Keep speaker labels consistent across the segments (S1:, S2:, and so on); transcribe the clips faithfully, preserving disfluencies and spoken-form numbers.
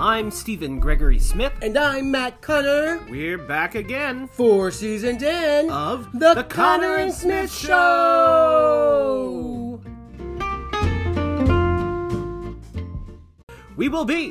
S1: I'm Stephen Gregory Smith.
S2: And I'm Matt Connor.
S1: We're back again
S2: for season ten
S1: of
S2: The,
S1: the
S2: Connor and Smith Show.
S1: We will be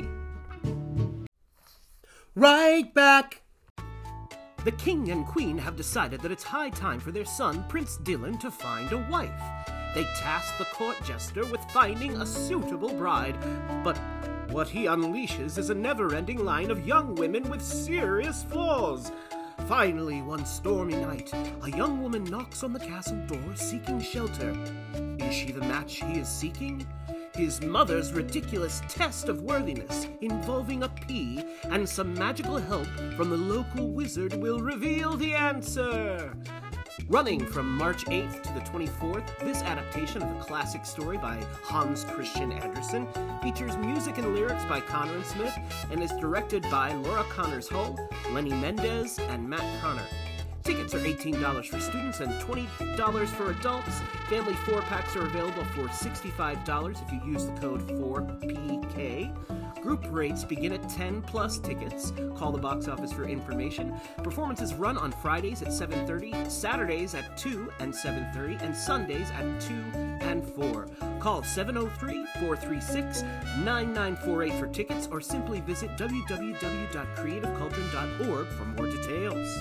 S2: right back.
S1: The king and queen have decided that it's high time for their son, Prince Dylan, to find a wife. They task the court jester with finding a suitable bride, but what he unleashes is a never-ending line of young women with serious flaws. Finally, one stormy night, a young woman knocks on the castle door seeking shelter. Is she the match he is seeking? His mother's ridiculous test of worthiness involving a pea and some magical help from the local wizard will reveal the answer. Running from March eighth to the twenty-fourth, this adaptation of a classic story by Hans Christian Andersen features music and lyrics by Connor and Smith and is directed by Laura Connors Hull, Lenny Mendez, and Matt Connor. Tickets are eighteen dollars for students and twenty dollars for adults. Family four-packs are available for sixty-five dollars if you use the code four P K. Group rates begin at ten plus tickets. Call the box office for information. Performances run on Fridays at seven thirty, Saturdays at two and seven thirty, and Sundays at two and four. Call seven oh three, four three six, nine nine four eight for tickets or simply visit w w w dot creative culture dot org for more details.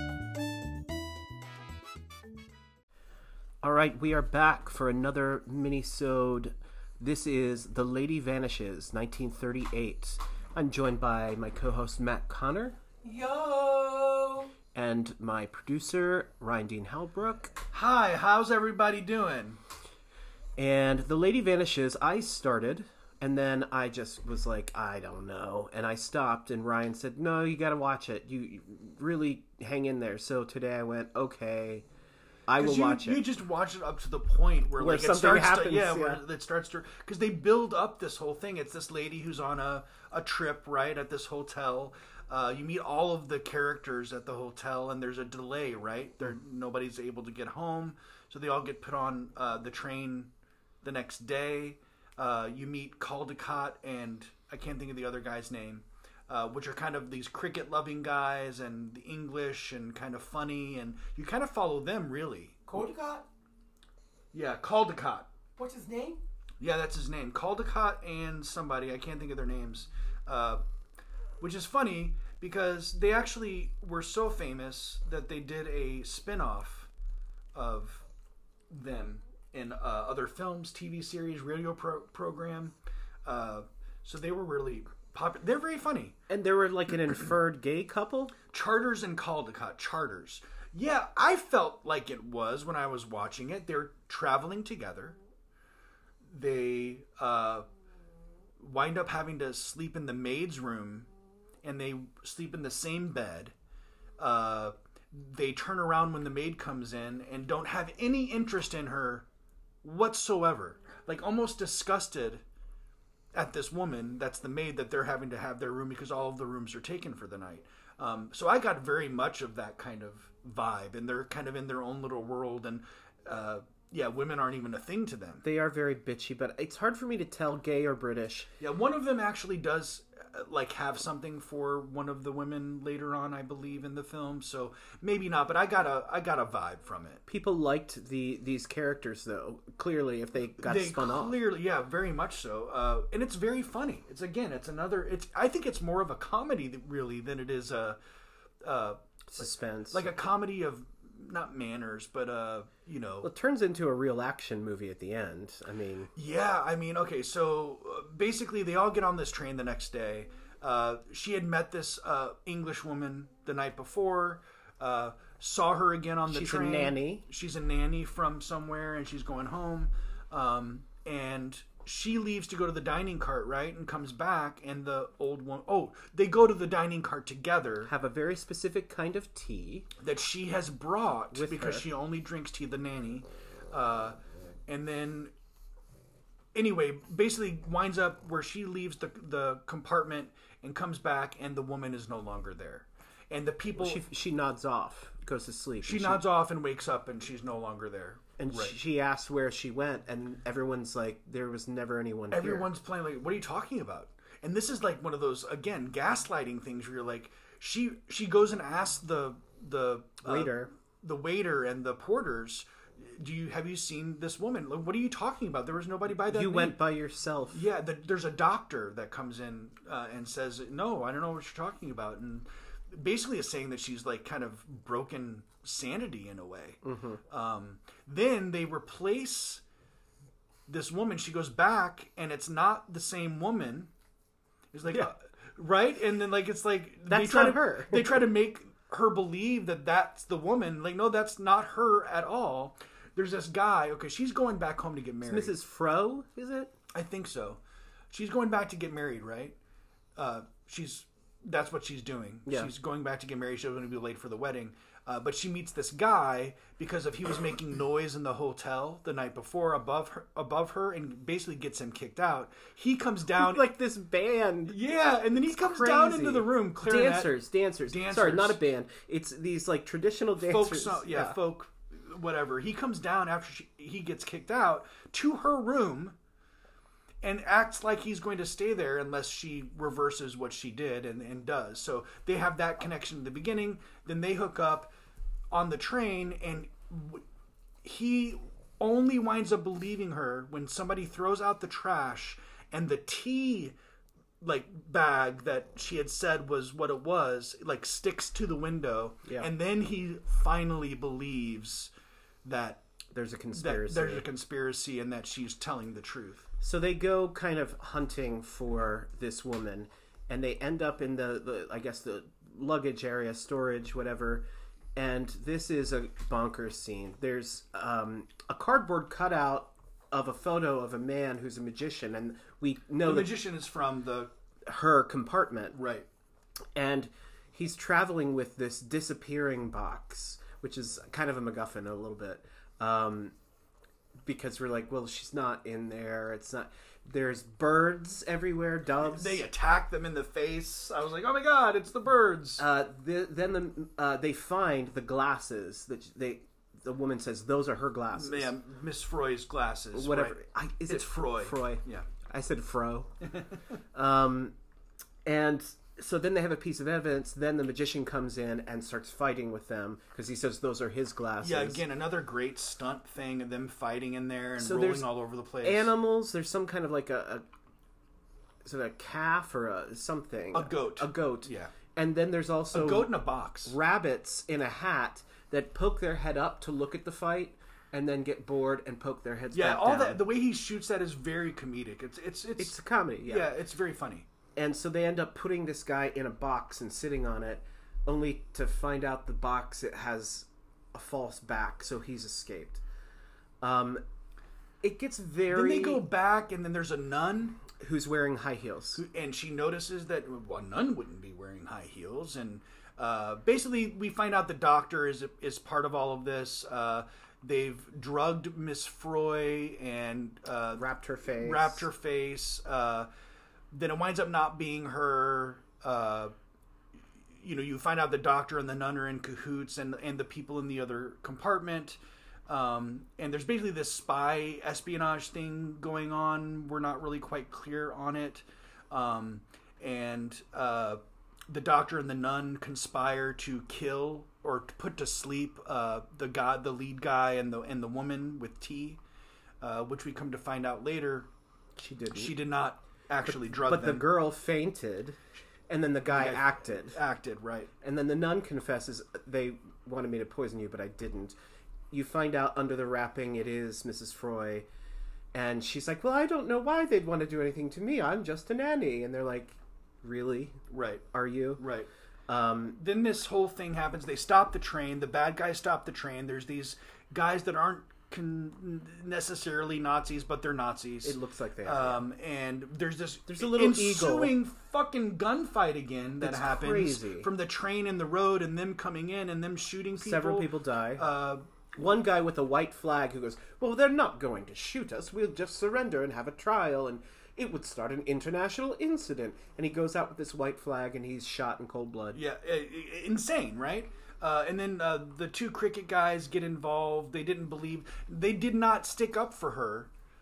S1: All right, we are back for another mini-sode. This is The Lady Vanishes, nineteen thirty-eight. I'm joined by my co-host, Matt Connor.
S2: Yo!
S1: And my producer, Ryan Dean Halbrook.
S3: Hi, how's everybody doing?
S1: And The Lady Vanishes, I started, and then I just was like, I don't know. And I stopped, and Ryan said, no, you gotta watch it. You, you really hang in there. So today I went, okay, I will
S3: you,
S1: watch it.
S3: You just watch it up to the point where,
S1: where
S3: like,
S1: something
S3: it starts
S1: happens.
S3: To, yeah,
S1: yeah,
S3: where it starts to... Because they build up this whole thing. It's this lady who's on a, a trip, right, at this hotel. Uh, you meet all of the characters at the hotel, and there's a delay, right? There, nobody's able to get home, so they all get put on uh, the train the next day. Uh, you meet Caldecott and... I can't think of the other guy's name. Uh, which are kind of these cricket-loving guys and the English and kind of funny, and you kind of follow them, really.
S2: Caldecott?
S3: Yeah, Caldecott.
S2: What's his name?
S3: Yeah, that's his name. Caldecott and somebody, I can't think of their names. Uh, which is funny, because they actually were so famous that they did a spin-off of them in uh, other films, T V series, radio pro- program. Uh, so they were really... Popular. They're very funny.
S1: And they were like an inferred gay couple?
S3: Charters and Caldecott. Charters. Yeah, I felt like it was when I was watching it. They're traveling together. They uh, wind up having to sleep in the maid's room, and they sleep in the same bed. Uh, they turn around when the maid comes in and don't have any interest in her whatsoever. Like, almost disgusted at this woman that's the maid, that they're having to have their room because all of the rooms are taken for the night. Um, so I got very much of that kind of vibe, and they're kind of in their own little world, and uh, yeah, women aren't even a thing to them.
S1: They are very bitchy, but it's hard for me to tell gay or British.
S3: Yeah, one of them actually does uh, like have something for one of the women later on, I believe, in the film. So maybe not, but I got a I got a vibe from it.
S1: People liked the these characters, though. Clearly, if they got
S3: they
S1: spun off,
S3: clearly, yeah, very much so. Uh, and it's very funny. It's again, it's another. It's I think it's more of a comedy, that, really, than it is a uh,
S1: suspense,
S3: like a comedy of not manners, but uh, you know,
S1: well, it turns into a real action movie at the end. I mean,
S3: yeah, I mean, okay, so uh, basically, they all get on this train the next day. Uh, she had met this uh, English woman the night before. Uh, saw her again on the
S1: she's
S3: train.
S1: She's a nanny.
S3: She's a nanny from somewhere, and she's going home. Um, and she leaves to go to the dining cart, right? And comes back, and the old one... Oh, they go to the dining cart together.
S1: Have a very specific kind of tea.
S3: That she has brought,
S1: with
S3: because
S1: her.
S3: She only drinks tea, the nanny. Uh, and then... Anyway, basically winds up where she leaves the the compartment and comes back, and the woman is no longer there. And the people...
S1: She, she nods off, goes to sleep.
S3: She nods she, off and wakes up, and she's no longer there.
S1: And right. she asks where she went, and everyone's like, there was never anyone
S3: Everyone's
S1: here.
S3: playing like, what are you talking about? And this is like one of those, again, gaslighting things where you're like, she she goes and asks the the uh,
S1: Waiter.
S3: the waiter and the porters, do you have you seen this woman? Like, what are you talking about? There was nobody by that.
S1: You
S3: name.
S1: went by yourself.
S3: Yeah, the, there's a doctor that comes in uh, and says, no, I don't know what you're talking about. And basically is saying that she's like kind of broken sanity in a way.
S1: Mm-hmm.
S3: Um, then they replace this woman. She goes back and it's not the same woman. It's like,
S1: Yeah.
S3: uh, right? And then like, it's like,
S1: That's
S3: they try
S1: not
S3: to,
S1: her.
S3: they try to make her believe that that's the woman. Like, no, that's not her at all. There's this guy. Okay, she's going back home to get married.
S1: It's Missus Fro, is it?
S3: I think so. She's going back to get married, right? Uh, she's that's what she's doing.
S1: Yeah.
S3: She's going back to get married. She's going to be late for the wedding. Uh, but she meets this guy because of he was making noise in the hotel the night before above her, above her, and basically gets him kicked out. He comes down
S1: Like this band.
S3: yeah, and then he comes
S1: Crazy.
S3: down into the room. Clarinet,
S1: Dancers, dancers,
S3: Dancers.
S1: Sorry, not a band. It's these like traditional
S3: folk,
S1: dancers.
S3: so, yeah, folk, whatever. He comes down after she, he gets kicked out to her room and acts like he's going to stay there unless she reverses what she did and, and does. So they have that connection in the beginning. Then they hook up on the train, and w- he only winds up believing her when somebody throws out the trash and the tea like bag that she had said was what it was like sticks to the window.
S1: Yeah.
S3: And then he finally believes that
S1: There's a
S3: that
S1: conspiracy.
S3: there's a conspiracy and that she's telling the truth.
S1: So they go kind of hunting for this woman, and they end up in the, the I guess the luggage area, storage, whatever. And this is a bonkers scene. There's um, a cardboard cutout of a photo of a man who's a magician, and we know
S3: The
S1: that
S3: magician is from the
S1: her compartment,
S3: right.
S1: and he's traveling with this disappearing box, which is kind of a MacGuffin a little bit. Um, because we're like, well, she's not in there. It's not. There's birds everywhere, doves.
S3: They attack them in the face. I was like, oh my god, it's the birds.
S1: Uh, the, then the, uh, they find the glasses that they. The woman says those are her glasses.
S3: Yeah, Miss Froy's glasses.
S1: Whatever.
S3: Right.
S1: I, is
S3: It's
S1: it
S3: Froy.
S1: Froy.
S3: Yeah.
S1: I said Fro. um, and so then they have a piece of evidence. Then the magician comes in and starts fighting with them because he says those are his glasses.
S3: Yeah, again, another great stunt thing of them fighting in there and
S1: So
S3: rolling
S1: there's
S3: all over the place.
S1: Animals. There's some kind of like a, a is it a calf or a something?
S3: A goat.
S1: A goat.
S3: Yeah.
S1: And then there's also
S3: A goat in a box.
S1: rabbits in a hat that poke their head up to look at the fight and then get bored and poke their heads
S3: Yeah,
S1: back
S3: all
S1: down.
S3: that. The way he shoots that is very comedic. It's it's it's,
S1: It's a comedy, yeah.
S3: yeah, it's very funny.
S1: And so they end up putting this guy in a box and sitting on it, only to find out the box it has a false back, so he's escaped. Um, it gets very.
S3: Then they go back, and then there's a nun,
S1: who's wearing high heels.
S3: who, and she notices that well, a nun wouldn't be wearing high heels, and uh, basically we find out the doctor is is part of all of this. Uh, they've drugged Miss Froy and uh,
S1: Wrapped her face.
S3: wrapped her face. Uh, then it winds up not being her. Uh, you know, you find out the doctor and the nun are in cahoots, and and the people in the other compartment. Um, and there's basically this spy espionage thing going on. We're not really quite clear on it. Um, and uh, the doctor and the nun conspire to kill or to put to sleep uh, the guy, the lead guy, and the and the woman with tea, uh, which we come to find out later.
S1: She didn't.
S3: She did not actually drug
S1: but
S3: them.
S1: the girl fainted, and then the guy
S3: Yeah.
S1: acted.
S3: acted right.
S1: And then the nun confesses, they wanted me to poison you, but I didn't. You find out under the wrapping it is Missus Froy. And she's like, well, I don't know why they'd want to do anything to me. I'm just a nanny. And they're like, really?
S3: Right.
S1: Are you?
S3: Right.
S1: Um,
S3: Then this whole thing happens. They stop the train. The bad guys stop the train. There's these guys that aren't con- necessarily Nazis, but they're Nazis.
S1: it looks like they are.
S3: Um, and there's this
S1: There's a little
S3: ensuing fucking gunfight again that
S1: It's
S3: happens
S1: crazy.
S3: from the train and the road, and them coming in and them shooting people.
S1: Several people die.
S3: Uh,
S1: One guy with a white flag who goes, well, they're not going to shoot us. We'll just surrender and have a trial, and it would start an international incident. And he goes out with this white flag, and he's shot in cold blood.
S3: Yeah, uh, insane, right? Uh, and then uh, the two cricket guys get involved. They didn't believe. They did not stick up for her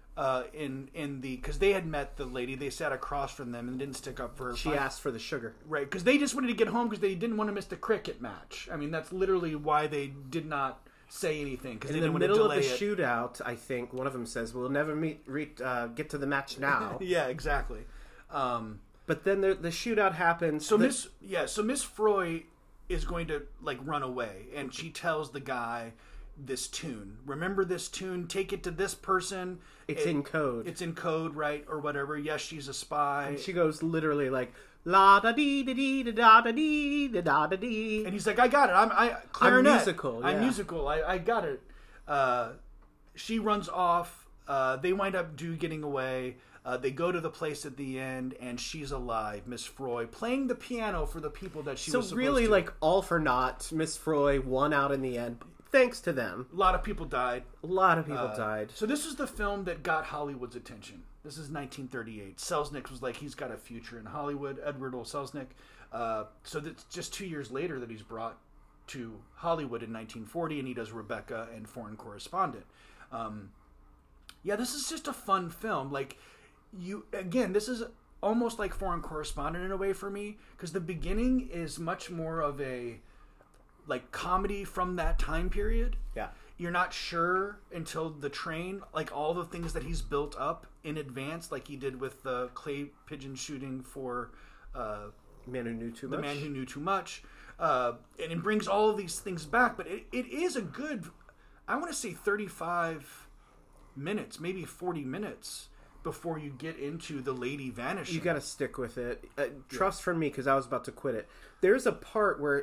S3: uh, in in the because they had met the lady. They sat across from them and didn't stick up for her.
S1: She
S3: fight.
S1: asked for the sugar.
S3: Right, because they just wanted to get home because they didn't want to miss the cricket match. I mean, that's literally why they did not say anything because they
S1: In
S3: didn't
S1: the
S3: want to
S1: middle of
S3: delay
S1: the
S3: it.
S1: shootout, I think one of them says, "We'll never meet, re- uh, get to the match now."
S3: Yeah, exactly. Um,
S1: But then the, the shootout happens.
S3: so
S1: The-
S3: Miss, yeah, so Miss Froy is going to like run away, and she tells the guy this tune. Remember this tune? Take it to this person.
S1: It's
S3: It-
S1: in code.
S3: It's in code, right, or whatever. Yes, she's a spy.
S1: She goes literally like la da dee da dee da da da dee da da da dee.
S3: And he's like, I got it. I'm I clarinet.
S1: musical,
S3: I'm
S1: yeah.
S3: musical. I, I got it. Uh, she runs off. Uh, they wind up do getting away. Uh, they go to the place at the end, and she's alive, Miss Froy, playing the piano for the people that she
S1: So
S3: was supposed
S1: really,
S3: to.
S1: like all for naught. Miss Froy won out in the end, thanks to them.
S3: A lot of people died.
S1: A lot of people
S3: Uh,
S1: died.
S3: So this is the film that got Hollywood's attention. This is nineteen thirty-eight. Selznick was like, he's got a future in Hollywood. Edward O. Selznick. Uh, so that's just two years later that he's brought to Hollywood in nineteen forty, and he does Rebecca and Foreign Correspondent. Um, yeah, this is just a fun film. Like you, again, this is almost like Foreign Correspondent in a way for me, because the beginning is much more of a like comedy from that time period.
S1: Yeah.
S3: You're not sure until the train, like all the things that he's built up in advance, like he did with the clay pigeon shooting for uh,
S1: Man who knew too
S3: The
S1: much.
S3: Man Who Knew Too Much. Uh, and it brings all of these things back, but it, it is a good, I want to say thirty-five minutes, maybe forty minutes before you get into The Lady Vanishing.
S1: You got to stick with it. Uh, trust from me, because I was about to quit it. There's a part where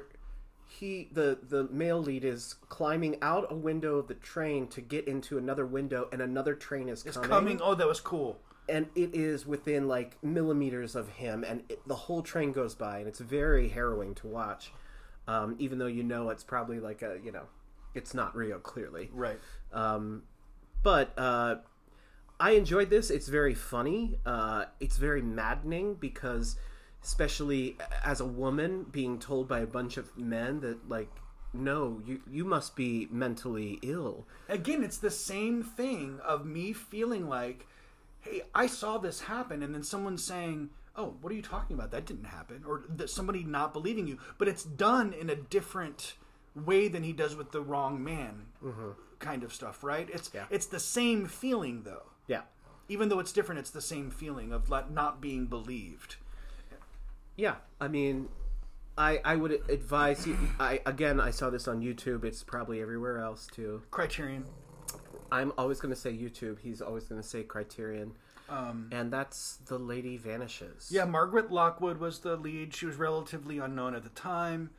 S1: he, the the male lead, is climbing out a window of the train to get into another window, and another train is
S3: It's
S1: coming.
S3: coming. Oh, that was cool.
S1: And it is within like millimeters of him, and it, the whole train goes by, and it's very harrowing to watch. Um, even though you know it's probably like a, you know, it's not real, clearly.
S3: Right.
S1: Um, but uh, I enjoyed this. It's very funny. Uh, it's very maddening because, especially as a woman, being told by a bunch of men that, like, no, you you must be mentally ill.
S3: Again, it's the same thing of me feeling like, hey, I saw this happen, and then someone saying, oh, what are you talking about? That didn't happen. Or that somebody not believing you. But it's done in a different way than he does with The Wrong Man
S1: Mm-hmm.
S3: kind of stuff, right? It's
S1: Yeah.
S3: it's the same feeling, though.
S1: Yeah.
S3: Even though it's different, it's the same feeling of like, not being believed.
S1: Yeah, I mean, I I would advise you. I again, I saw this on YouTube. It's probably everywhere else too.
S3: Criterion.
S1: I'm always going to say YouTube. He's always going to say Criterion.
S3: Um,
S1: And that's The Lady Vanishes.
S3: Yeah, Margaret Lockwood was the lead. She was relatively unknown at the time.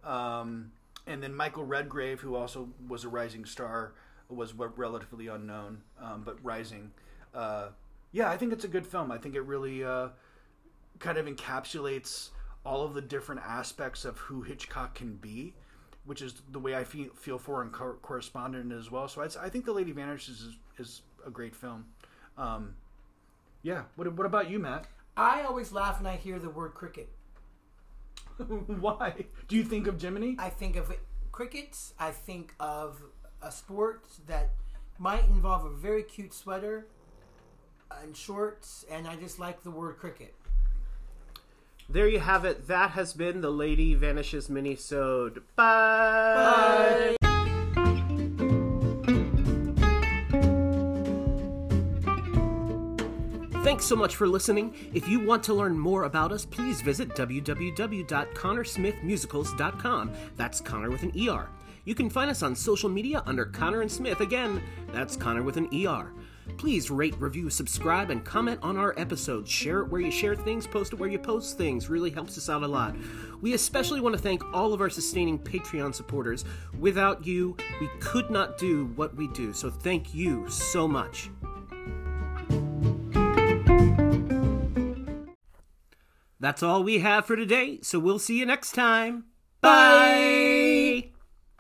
S3: Um, and then Michael Redgrave, who also was a rising star, was wa- relatively unknown, um, but rising. Uh, yeah, I think it's a good film. I think it really uh, kind of encapsulates all of the different aspects of who Hitchcock can be, which is the way I feel, feel for and cor- correspondent as well. So I'd, I think The Lady Vanishes is, is a great film. Um, yeah. What, what about you, Matt?
S2: I always laugh when I hear the word cricket.
S3: Why? Do you think of Jiminy?
S2: I think of crickets. I think of a sport that might involve a very cute sweater and shorts, and I just like the word cricket.
S1: There you have it. That has been The Lady Vanishes mini-sode. Bye!
S2: Bye.
S1: Thanks so much for listening. If you want to learn more about us, please visit w w w dot connor smith musicals dot com. That's Connor with an E R. You can find us on social media under Connor and Smith. Again, that's Connor with an E R. Please rate, review, subscribe, and comment on our episodes. Share it where you share things, post it where you post things. Really helps us out a lot. We especially want to thank all of our sustaining Patreon supporters. Without you, we could not do what we do. So thank you so much. That's all we have for today, so we'll see you next time. Bye!